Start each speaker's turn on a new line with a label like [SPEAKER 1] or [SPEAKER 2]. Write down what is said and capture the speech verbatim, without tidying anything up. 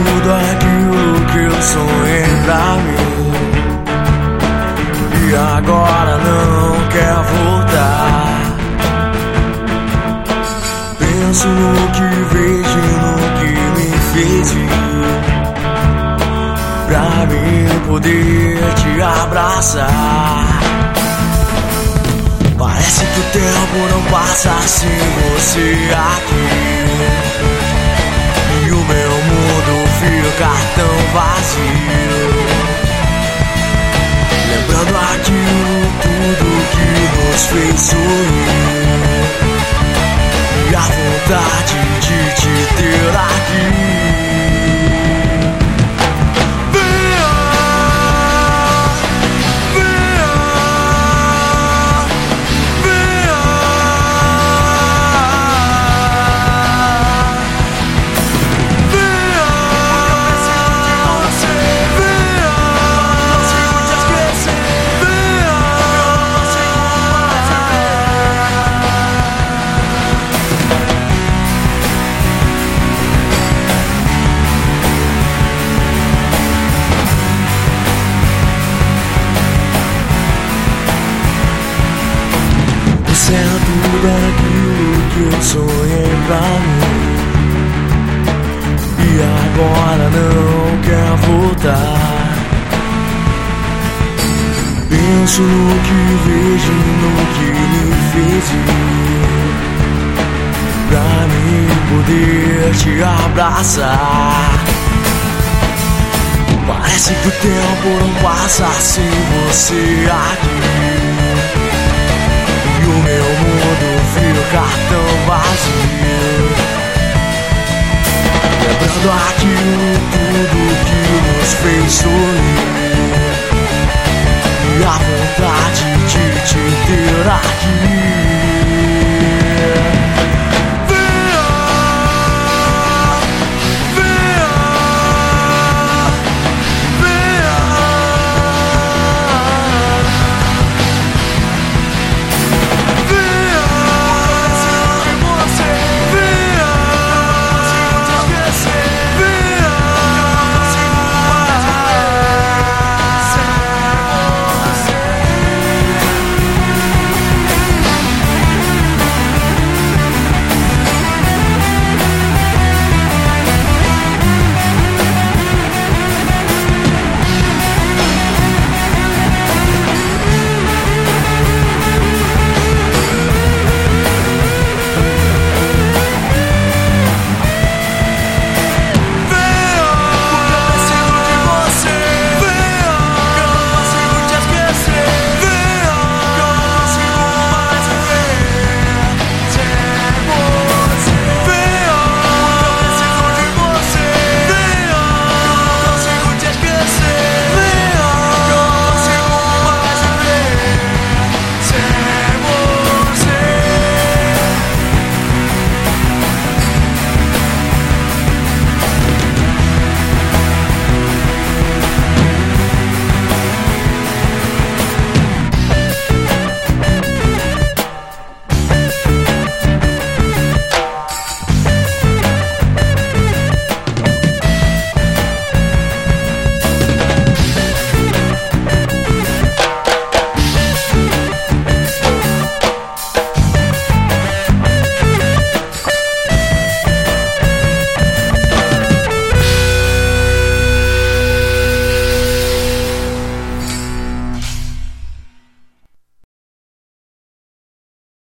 [SPEAKER 1] tudo aquilo que eu sonhei pra mim, e agora não quer voltar. Penso no que vejo e no que me fez ir, pra mim poder te abraçar. Parece que o tempo não passa sem você aqui, e o meu mundo fica tão vazio, lembrando aquilo tudo que nos fez sorrir, e a vontade de te ter aqui. Você é tudo aquilo que eu sonhei pra mim, e agora não quer voltar. Penso no que vejo e no que me fez ir, pra mim poder te abraçar. Parece que o tempo não passa sem você aqui, o meu mundo fica tão vazio, lembrando aquilo tudo que nos fez sorrir, e a vontade de te ter aqui.